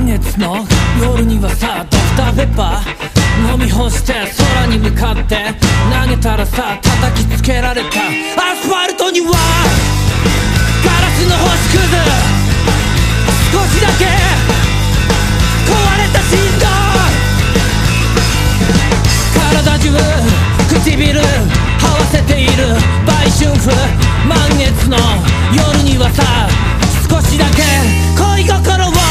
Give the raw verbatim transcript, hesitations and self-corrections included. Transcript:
月の夜にはさ、ドクターペッパー飲み干して空に向かって投げたらさ、叩きつけられたアスファルトにはガラスの星屑、少しだけ壊れた振動、体中唇這わせている売春婦、満月の夜にはさ、少しだけ恋心を